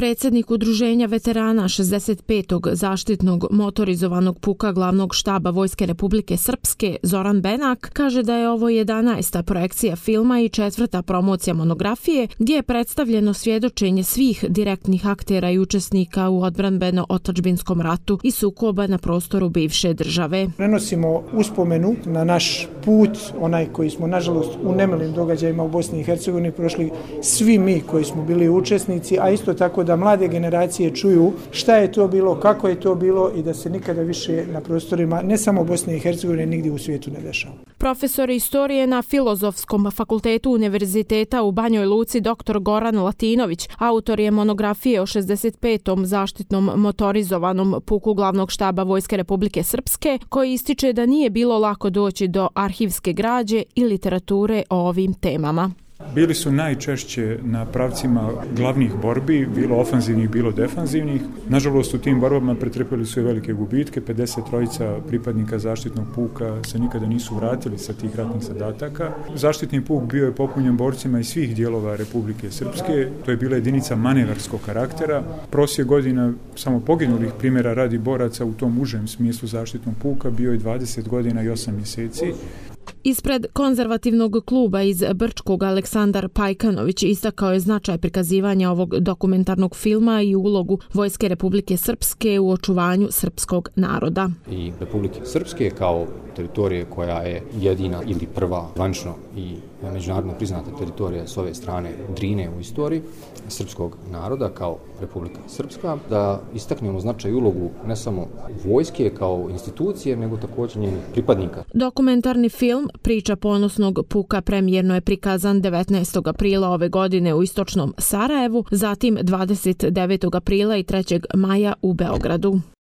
Predsjednik Udruženja veterana 65. zaštitnog motorizovanog puka glavnog štaba Vojske Republike Srpske Zoran Benak kaže da je ovo 11. projekcija filma i 4. promocija monografije gdje je predstavljeno svjedočenje svih direktnih aktera i učesnika u odbranbeno-otadžbinskom ratu i sukoba na prostoru bivše države. Prenosimo uspomenu na naš put, onaj koji smo nažalost u nemilim događajima u Bosni i Hercegovini prošli svi mi koji smo bili učesnici, a isto tako da mlade generacije čuju šta je to bilo, kako je to bilo i da se nikada više na prostorima ne samo Bosne i Hercegovine nigdje u svijetu ne dešava. Profesor istorije na Filozofskom fakultetu Univerziteta u Banjoj Luci dr. Goran Latinović, autor je monografije o 65. zaštitnom motorizovanom puku glavnog štaba Vojske Republike Srpske, koji ističe da nije bilo lako doći do arhivske građe i literature o ovim temama. Bili su najčešće na pravcima glavnih borbi, bilo ofanzivnih, bilo defanzivnih. Nažalost, u tim borbama pretrpjeli su i velike gubitke. 53 pripadnika zaštitnog puka se nikada nisu vratili sa tih ratnih zadataka. Zaštitni puk bio je popunjen borcima iz svih dijelova Republike Srpske. To je bila jedinica manevarskog karaktera. Prosjek godina samo poginulih primjera radi boraca u tom užem smislu zaštitnog puka bio je 20 godina i 8 mjeseci. Ispred konzervativnog kluba iz Brčkog Aleksandar Pajkanović istakao je značaj prikazivanja ovog dokumentarnog filma i ulogu Vojske Republike Srpske u očuvanju srpskog naroda. I Republike Srpske kao teritorije koja je jedina ili prva zvanično i međunarodno priznata teritorija s ove strane Drine u istoriji srpskog naroda kao Republika Srpska, da istaknemo značaj i ulogu ne samo vojske kao institucije, nego također njenih pripadnika. Dokumentarni film Priča ponosnog puka premijerno je prikazan 19. aprila ove godine u istočnom Sarajevu, zatim 29. aprila i 3. maja u Beogradu.